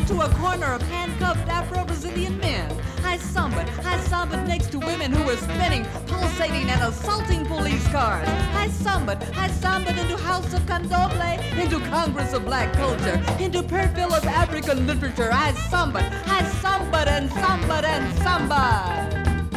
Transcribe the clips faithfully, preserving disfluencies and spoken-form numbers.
onto a corner of handcuffed Afro-Brazilian men. I sambaed, I sambaed next to women who were spinning, pulsating, and assaulting police cars. I sambaed, I sambaed into House of Candomblé, into Congress of Black Culture, into Purville of African Literature. I sambaed, I sambaed and sambaed and sambaed.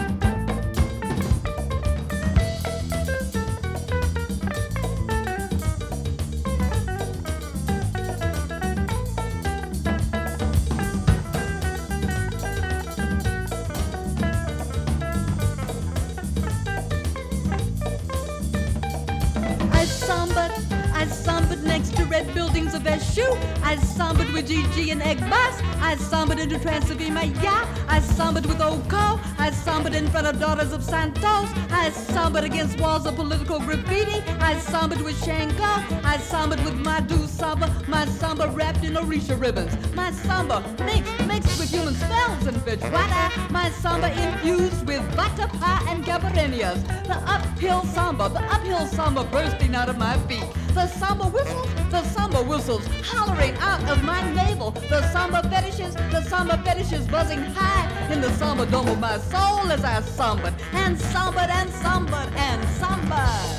I sambaed next to red buildings of Eshu. I sambaed with Gigi and Egbas. I sambaed into Transylvania. I sambaed with Oko. I sambaed in front of Daughters of Santos. I sambaed against walls of political graffiti. I sambaed with Shango. I sambaed with Madu Samba. My samba wrapped in Orisha ribbons. My samba mixed, mixed with human spells and Vajrata. My samba infused with Vatapa and Gabarenias. The uphill samba, the uphill samba bursting out of my feet. The samba whistles, the samba whistles hollering out of my navel. The samba fetishes, the samba fetishes buzzing high in the samba dome of my soul as I sambaed and sambaed and sambaed and sambaed.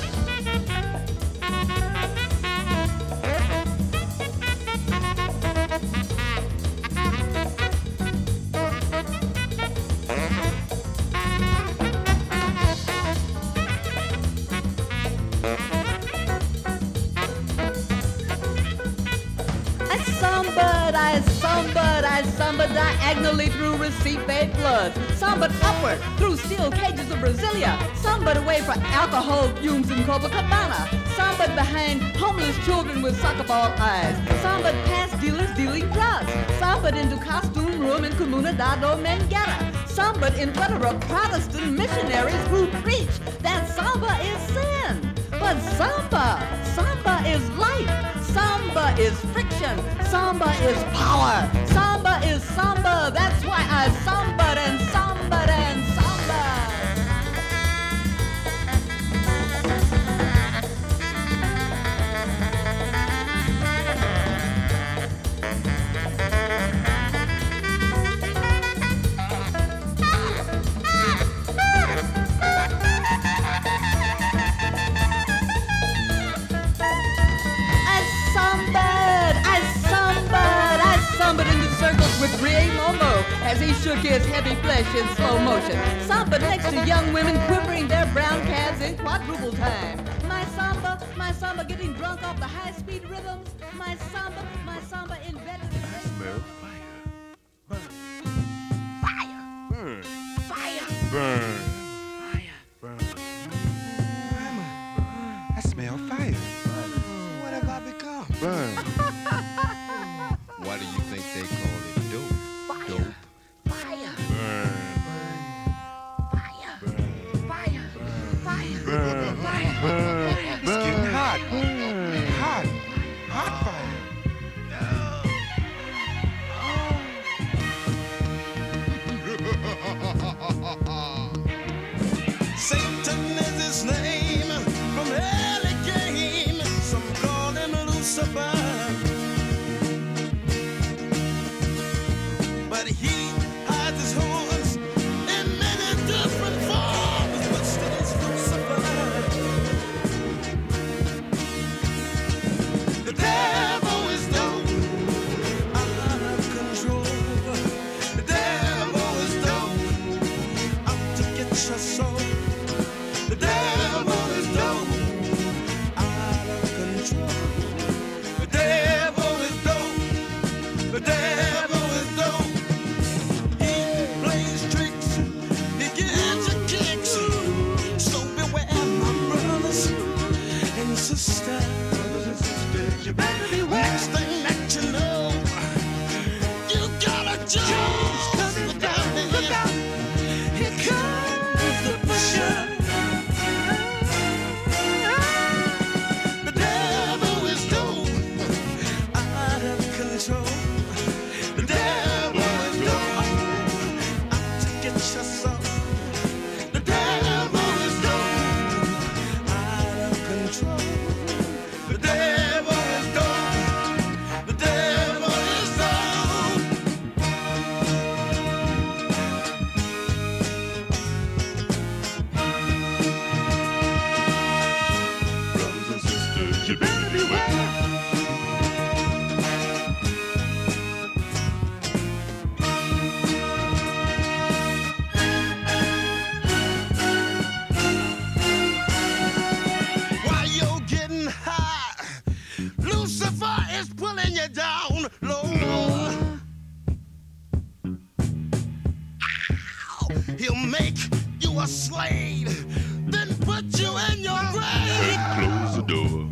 I sambaed, I sambaed diagonally through receipt-paid blood. Sambaed upward through steel cages of Brasilia. Sambaed away from alcohol fumes in Copacabana. Sambaed behind homeless children with soccer ball eyes. Sambaed past dealers dealing drugs. Sambaed into costume room in Comunidade Mangara. Sambaed in front of Protestant missionaries who preach that samba is sin. But samba, samba is life. Samba is friction. Samba is power. Samba is samba. That's why I sambaed and sambaed and sambaed. Sambaed into circles with Rie Momo as he shook his heavy flesh in slow motion. Sambaed next to young women quivering their brown calves in quadruple time. My samba, my samba getting drunk off the high-speed rhythms. My samba, my samba embedded in... I smell fire. Burn. Fire. Burn. Fire. Burn. Fire. Burn. Mama, I smell fire. What have I become? Burn. Why do you think they call it dope? Fire. Dope. Fire. Burn. Fire. Burn. Fire. Fire. Burn. Fire. Burn. It's getting hot. Hot. Hot fire. Oh. He'll make you a slave, then put you in your grave. Close the door.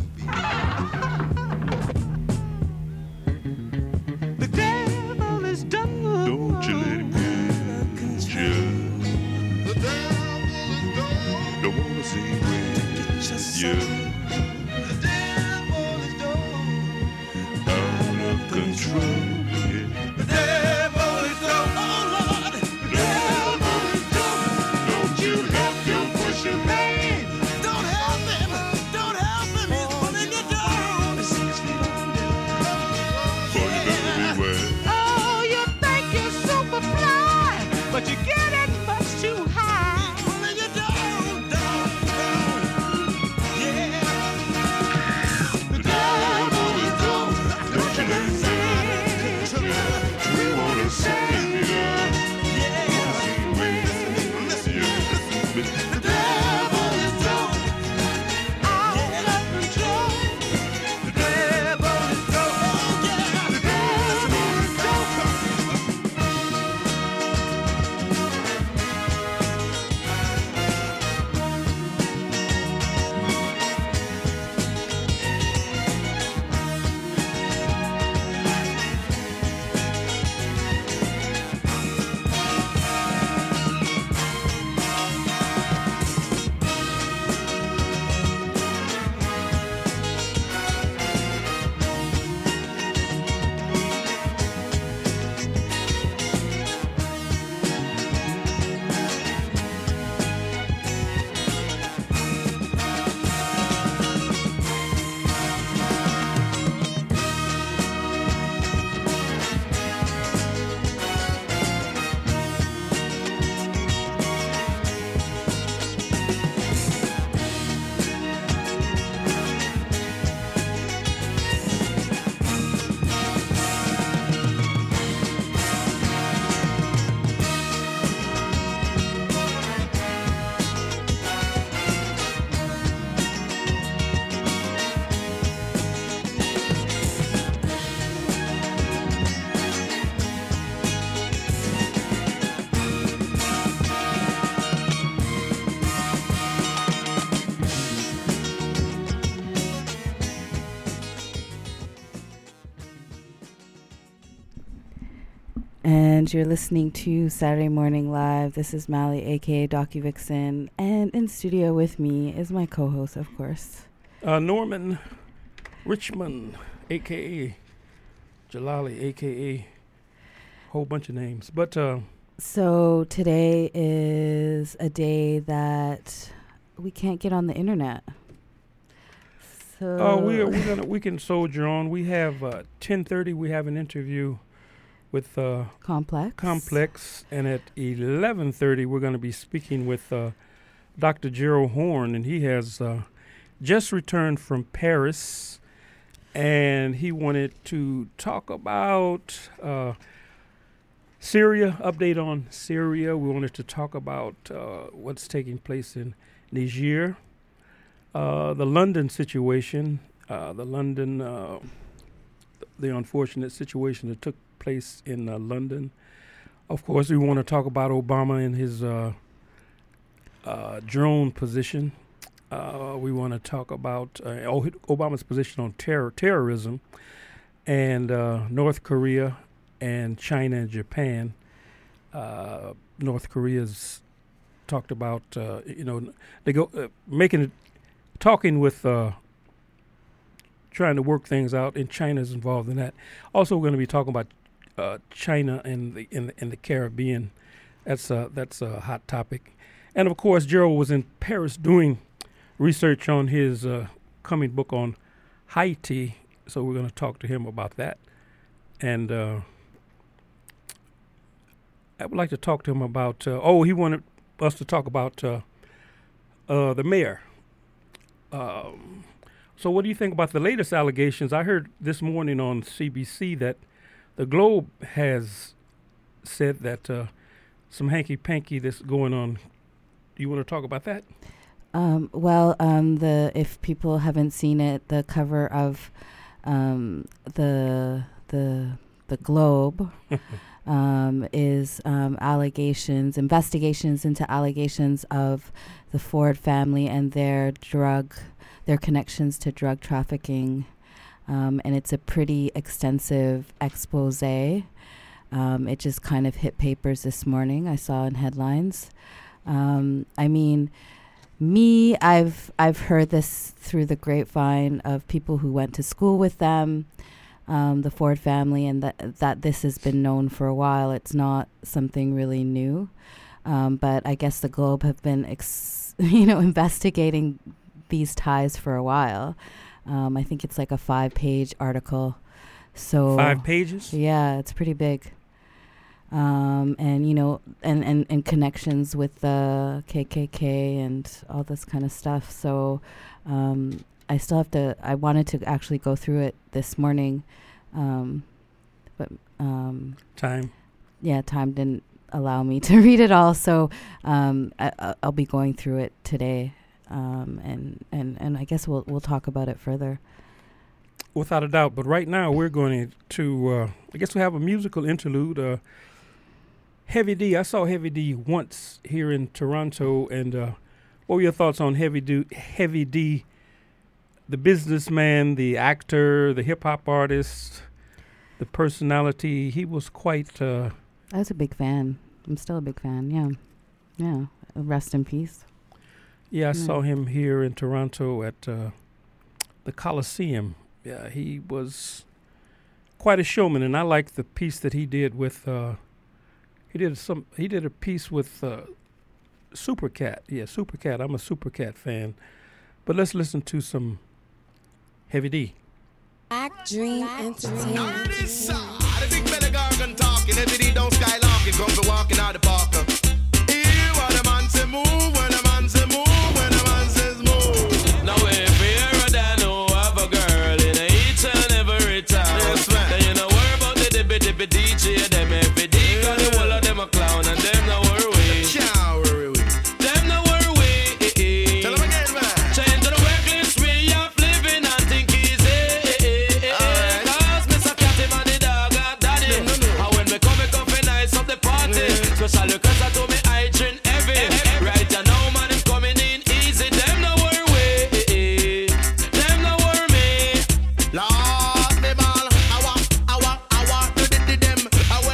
The devil is done. Don't you let him get you. The devil is done. Don't wanna see him with you. The devil is done. Out of control. Yeah. The devil is done. Oh Lord, the devil is done. Don't you help your pushing man. Don't help him. Don't help him. He's pulling you down. For you better beware. Oh, you think you're super fly, but you're getting much too high. He's pulling you down, down, down. Yeah. The devil is done. Don't you let him get we wanna save you. Yeah. See him with you. The devil is done. Out of control. The devil is done. Oh, yeah. The devil is done. And you're listening to Saturday Morning Live. This is Mally, aka Docu Vixen, and in studio with me is my co-host, of course, Uh, Norman Richmond, a k a. Jalali, a k a whole bunch of names. But uh, So today is a day that we can't get on the internet. So uh, we are, we're gonna we can soldier on. We have uh, ten thirty. We have an interview with uh, Complex. Complex, and at eleven thirty we're going to be speaking with uh, Doctor Gerald Horn, and he has uh, just returned from Paris, and he wanted to talk about uh, Syria, update on Syria. We wanted to talk about uh, what's taking place in Niger, uh, the London situation, uh, the London, uh, the unfortunate situation that took place in uh, London. Of course, we want to talk about Obama and his uh, uh, drone position. Uh, we want to talk about uh, Obama's position on terror, terrorism, and uh, North Korea and China and Japan. Uh, North Korea's talked about, uh, you know, they go uh, making it, talking with, uh, trying to work things out, and China's involved in that. Also, we're going to be talking about uh, China and the in the, in the Caribbean. That's a that's a hot topic, and of course, Gerald was in Paris doing research on his uh, coming book on Haiti. So we're going to talk to him about that, and uh, I would like to talk to him about. Uh, oh, he wanted us to talk about uh, uh, the mayor. Um, so, what do you think about the latest allegations? I heard this morning on C B C that the Globe has said that uh, some hanky-panky that's going on. Do you want to talk about that? Um, well, um, the if people haven't seen it, the cover of um, the the the the Globe um, is um, allegations, investigations into allegations of the Ford family and their drug, their connections to drug trafficking. Um, and it's a pretty extensive expose. Um, it just kind of hit papers this morning. I saw in headlines. Um, I mean, me, I've I've heard this through the grapevine of people who went to school with them, um, the Ford family, and that that this has been known for a while. It's not something really new, um, but I guess the Globe have been, ex- you know, investigating these ties for a while. Um, I think it's like a five-page article. So Five pages? Yeah, it's pretty big. Um, and, you know, and, and, and connections with the K K K and all this kind of stuff. So um, I still have to, I wanted to actually go through it this morning. Um, but um, Time. yeah, time didn't allow me to read it all. So um, I, I- I'll be going through it today. Um, and, and, and I guess we'll we'll talk about it further. Without a doubt. But right now we're going to, uh, I guess we have a musical interlude. Uh, Heavy D, I saw Heavy D once here in Toronto. And uh, what were your thoughts on Heavy D, Heavy D, the businessman, the actor, the hip-hop artist, the personality? He was quite... Uh, I was a big fan. I'm still a big fan. Yeah, yeah. Rest in peace. yeah, I Yeah. saw him here in Toronto at uh, the Coliseum. Yeah, he was quite a showman, and I liked the piece that he did with... Uh, He did some. He did a piece with uh, Supercat. Yeah, Supercat. I'm a Supercat fan. But let's listen to some Heavy D. Black Dream Entertainment. Now this side, the big belly gargan talking, every day don't skylarking, come for walking out the park. Here, when the man say move, when the man say move, when the man says move. Now if you're a dad who have a girl in each and every town, Yes, man. then you know worry about the dippy dippy D J, them every D, cause the whole of them a clown and them no worry. Can't worry with it. Them no worry. Tell them again, man. Change to the reckless way of living and think easy. Alright. Cause Mister Catty man the dog got daddy. No, no, no. And when me come, me come for nice up the party. Yeah. Special request I told me I drink heavy. Right you now man him coming in easy. Them no worry. Them no worry me. Lord, me ball, I want, I want, I want to did them. I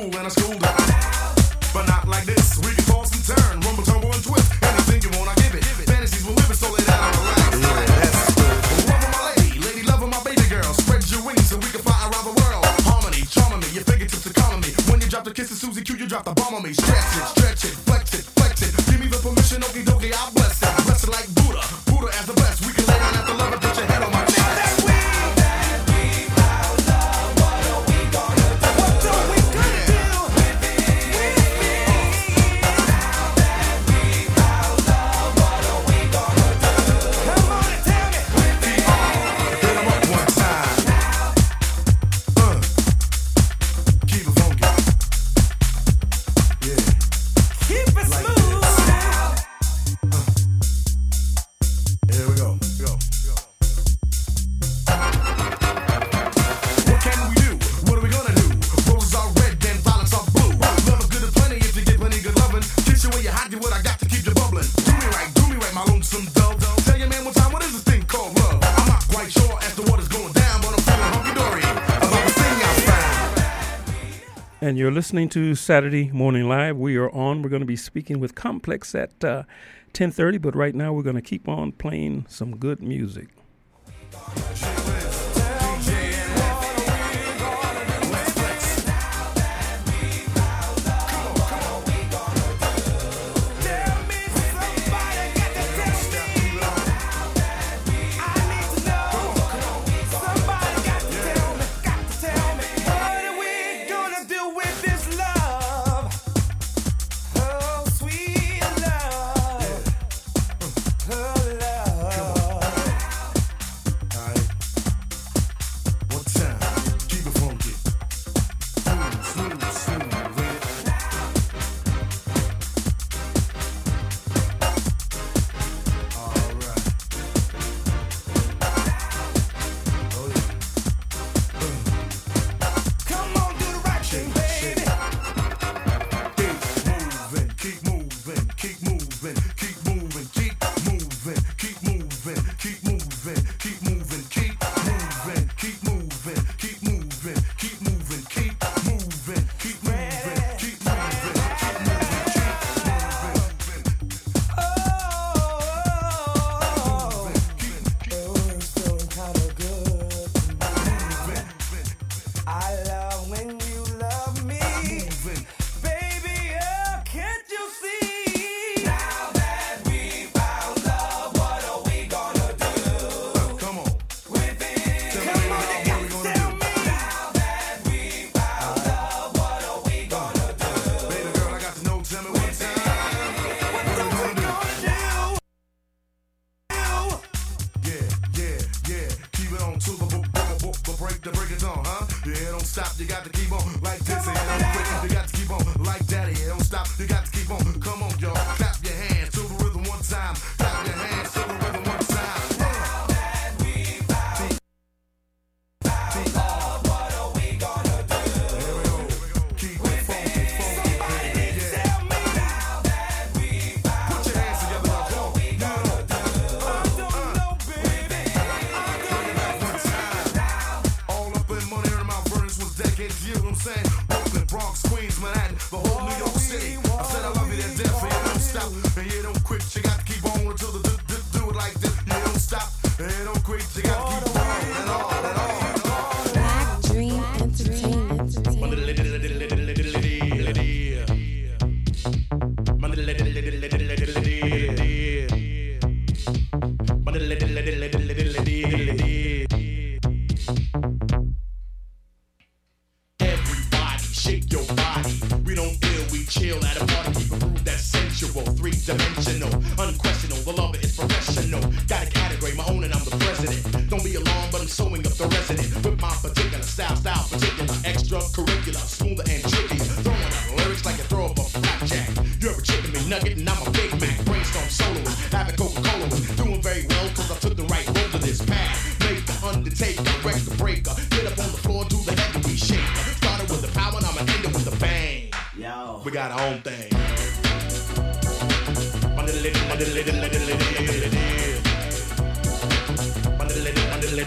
fool and I schooled her. But not like this. We can toss and turn, rumble, tumble, and twist. Anything you want, I give it. Fantasies will live it, so lay down on the rack. Yeah, that's good. Love of my lady, lady, love of my baby girl. Spread your wings so we can fly around the world. Harmony, charming me, your fingertips are calling me. When you drop the kiss of Susie Q, you drop the bomb on me. Stretch it, stretch it, flex it, flex it. Give me the permission, okie dokie, I bless it. Bless it like Buddha, Buddha as the best. We can lay down after love and put your head on my chest. And you're listening to Saturday Morning Live. We are on. We're going to be speaking with Complex at uh, ten thirty, but right now we're going to keep on playing some good music.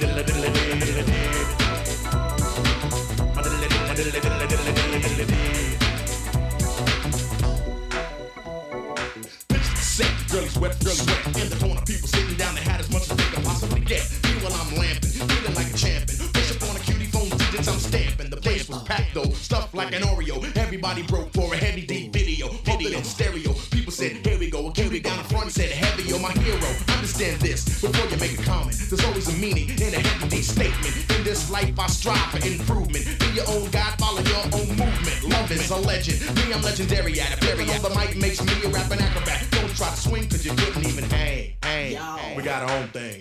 Everybody wet, really wet. In the corner, people sitting down, they had as much as they could possibly get. Meanwhile, I'm lamping, feeling like a champion. Push up on a cutie phone digits, I'm stamping. The place was packed though, stuffed like an Oreo. Everybody broke for a heavy deep video, video in stereo. People said, here we go. A cutie down the front said, heavy, you're my hero. Understand this before you make a comment. There's always a meaning in a heavy deep statement. In this life, I strive for improvement. Be your own God, follow your own movement. Love is a legend. Me, I'm legendary at it. Flipping on the mic makes me a rapping acrobat. Don't try to swing, cause you couldn't even hang. Hang. We got our own thing.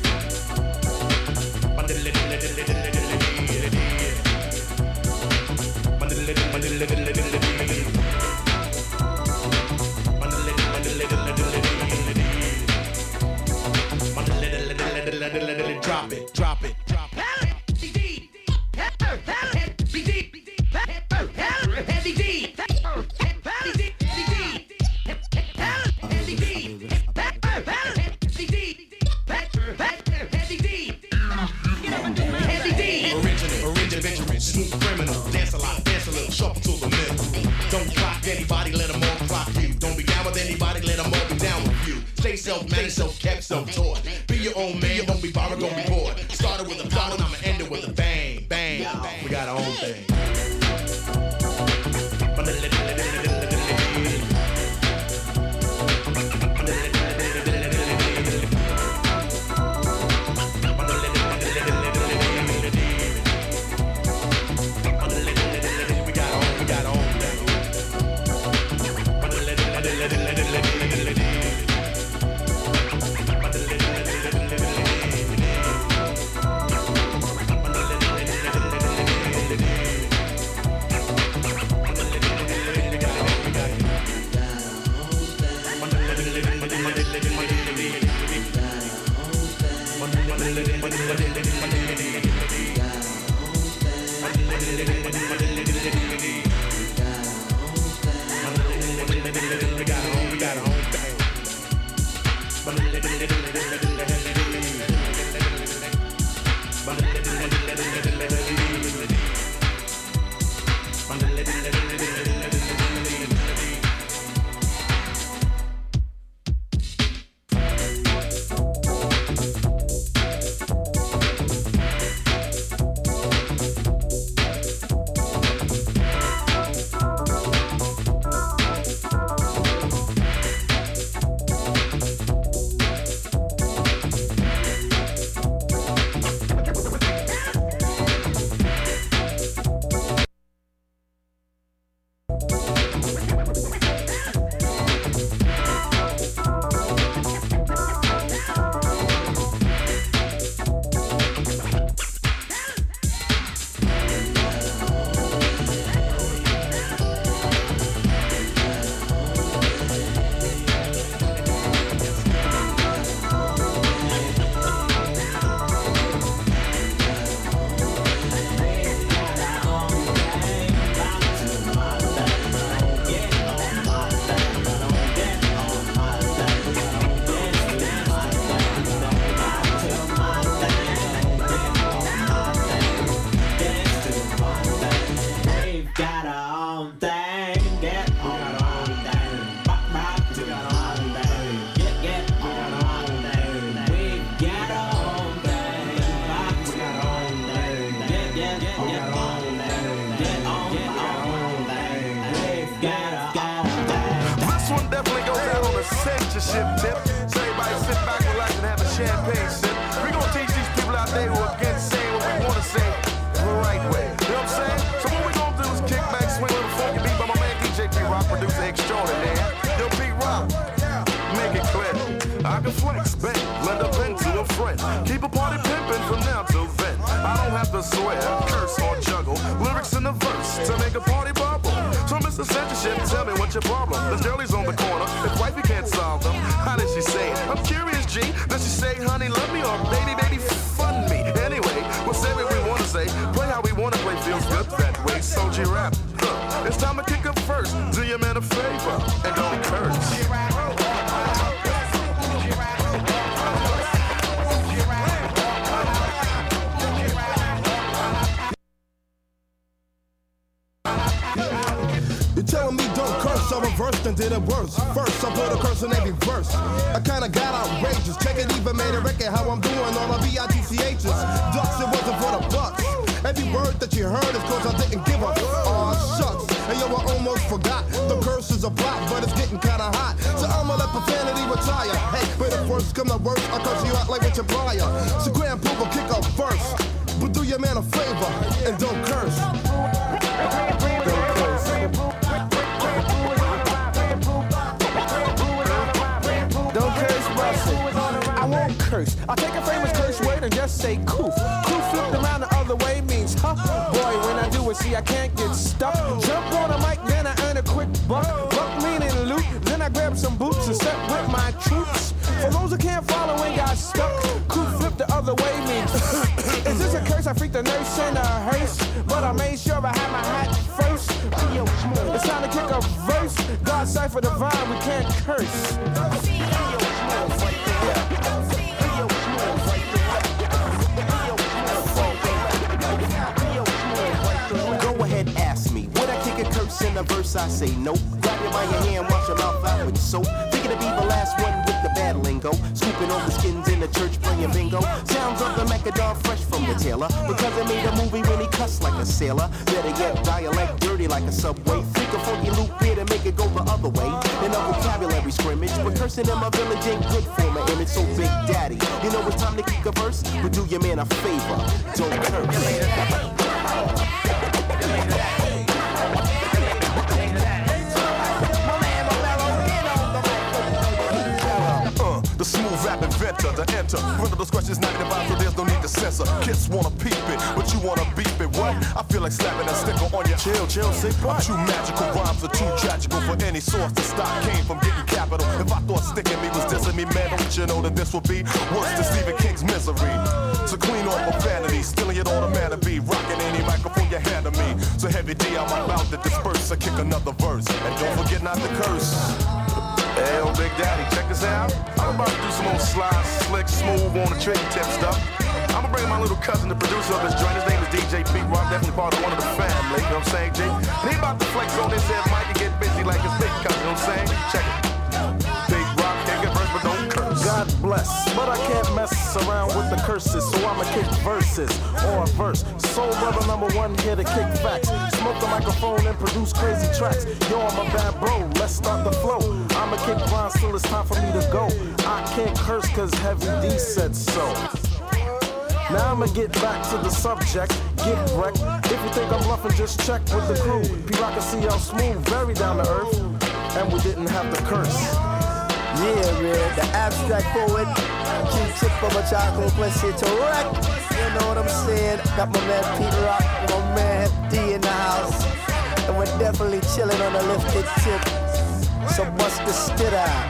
Drop it, drop it, drop it. Smooth criminal, dance a lot, dance a little, shuffle to the middle. Don't clock anybody, let them all clock you. Don't be down with anybody, let them all be down with you. Stay self-managed, self-kept, self-taught. Be your own man, don't be borrowed, don't be bored. Started with a pound and I'ma end it with a bang, bang. We got our own thing. Censorship tip. So everybody sit back, relax, and have a champagne sip. We gonna teach these people out there who are against saying what we wanna say the right way. You know what I'm saying? So what we gonna do is kick back, swing with a funky beat by my man D J P-Rock, producer extraordinaire. Yo, P-Rock, make it clear. I can flex, bang, lend a pen to a friend. Keep a party pimpin' from now till then. I don't have to swear, curse, or juggle lyrics in the verse to make a party bubble. So Mister Censorship, tell me what's your problem. This girlie's on the corner, if wifey can't solve them. How did she say it? I'm curious, G. Does she say, honey, love me, or baby, baby, fun me? Anyway, we'll say what we wanna say, play how we wanna play, feels good that way. So G-Rap, huh. It's time to kick up first. Do your man a favor, and don't curse. You're telling me don't curse, so I reversed and did it worse. First, I put a curse in every verse. I kinda got outrageous. Check it, even made a record how I'm doing on the B I T C H's. Ducks, it wasn't for the bucks. Every word that you heard is cause I didn't give a aw shucks. And yo, I almost forgot. The curse is a block, but it's getting kinda hot. So I'ma let profanity retire. Hey, but if worst come to worst, I'll curse you out like Richard Pryor. So Grand Pooh will kick a verse. But do your man a favor and don't curse. Don't curse. Don't curse, Russell. I won't curse. I'll take a famous curse word and just say coof. Coof flipped around the other way means huh. Boy, when I do it, see I can't get stuck. Jump on a mic, then I earn a quick buck. Buck meaning loot, then I grab some boots and set with my troops. For those who can't follow and got stuck, coof flipped the other way means is this a curse? I freaked the nurse in a hearse, but I made sure I had my hat first. It's time to kick a verse. God cipher divine, we can't curse. Go ahead, ask me. Would I kick a curse in a verse? I say nope. Grab you by your hand, wash your mouth out with soap. Thinking to be the last one with the bad lingo. Scooping over skins in the church playing bingo. Sounds of the Macadam fresh from the tailor. Because I made a movie when he cussed like a sailor. Better yet, dialect dirty like a subway. Freak a funky loop here to make it go the other way. In a vocabulary scrimmage. But cursing in my village ain't good for my image. So Big Daddy, you know it's time to kick a verse? But do your man a favor. Don't curse. The smooth rap inventor to enter. Render those questions not advised, so there's no need to censor. Kids wanna peep it, but you wanna beep it. What? I feel like slapping that sticker on your chill, chill, say what? True magical rhymes are too tragical for any source to stop. Came from getting capital. If I thought sticking me was dissing me, man, don't you know that this would be worse than Stephen King's Misery? So clean off profanity, stealing it on a man to be. Rocking any microphone you hand to me. So heavy D, I'm about to disperse. I kick another verse. And don't forget not to curse. Hey, old Big Daddy, check this out. I'm about to do some old slide, slick, smooth on the tricky tip stuff. I'm gonna bring my little cousin, the producer of this joint. His name is D J Pete Rock, definitely part of one of the family. You know what I'm saying, G? And he about to flex on this head mic and get busy like his big cousin. You know what I'm saying? Check it. Big Rock, can't get verse, but don't curse. God bless, but I can't mess around with the curses, so I'ma kick verses or a verse. Soul brother number one here to kick facts. Smoke the microphone and produce crazy tracks. Yo, I'm a bad bro, let's start the flow. I'ma kick rhymes till it's time for me to go. I can't curse cause Heavy D said so. Now I'ma get back to the subject, get wrecked. If you think I'm bluffing, just check with the crew. P-Rock and C L Smooth, very down to earth, and we didn't have to curse. Yeah, man, the abstract poet, Q-tip from a chocolate question to wreck. You know what I'm saying? Got my man Pete Rock, my man Hep D in the house. And we're definitely chilling on a lifted tip. So bust the skid out.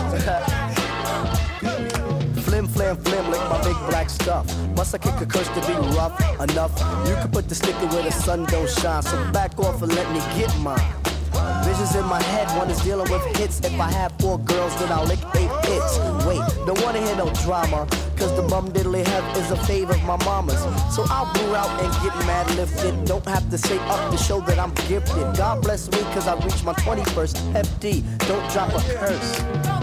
Flim, flam, flim, like my big black stuff. Must I kick a curse to be rough enough? You can put the sticker where the sun don't shine. So back off and let me get mine. Visions in my head, one is dealing with hits. If I have four girls, then I'll lick eight hits. Wait, don't wanna hear no drama, cause the bum diddly have is a fave of my mama's. So I'll brew out and get mad lifted. Don't have to say up to show that I'm gifted. God bless me, cause I reached my twenty-first. F D, don't drop a curse.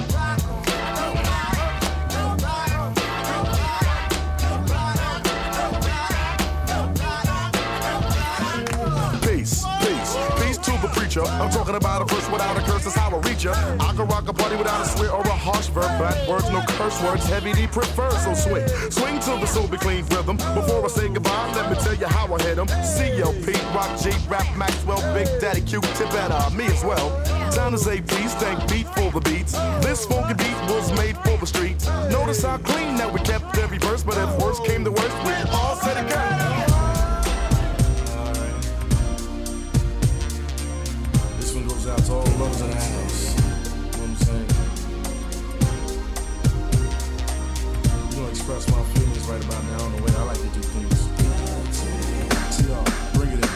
Peace, peace, peace to the preacher. I'm talking about a verse without a curse, that's how I reach ya. I can rock a party without a swear or a harsh verb. Bad words, no curse words, Heavy D prefers, so swing. Swing till the soul be clean rhythm. Before I say goodbye, let me tell you how I hit 'em. C L P, Rock G, Rap Maxwell, Big Daddy Q-Tip, and uh, me as well. Time to say peace, thank beat for the beats. This funky beat was made for the streets. Notice how clean that we kept every verse, but if worst came to worst, we all said it again. Out to all lovers in the house. You know what I'm saying? You know, express my feelings right about now on the way I like to do things. See y'all, bring it in.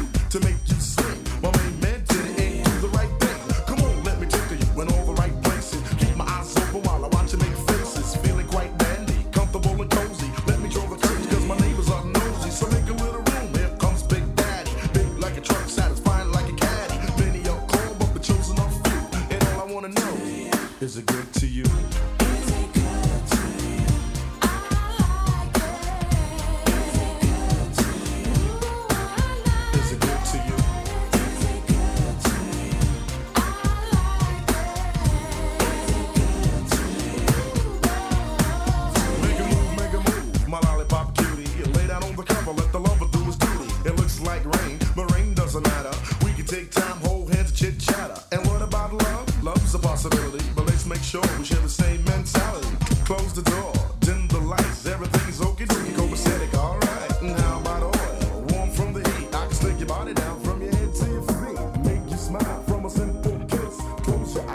do to make you swing? My main man did it and do the right thing. Come on, let me take you in all the right places. Keep my eyes open while I watch you make faces. Feeling quite dandy, comfortable and cozy. Let me draw the curtains cause my neighbors are nosy. So make a little room, here comes Big Daddy. Big like a truck, satisfying like a caddy. Many are called, but the chosen are few. And all I wanna know, is it good to you? Take time, hold hands, chit chatter. And what about love? Love's a possibility, but let's make sure we share the same mentality. Close the door, dim the lights, everything's okay, dokie, copacetic, alright. And how about oil? Warm from the heat, I can slick your body down from your head to your feet. Make you smile from a simple kiss. Close your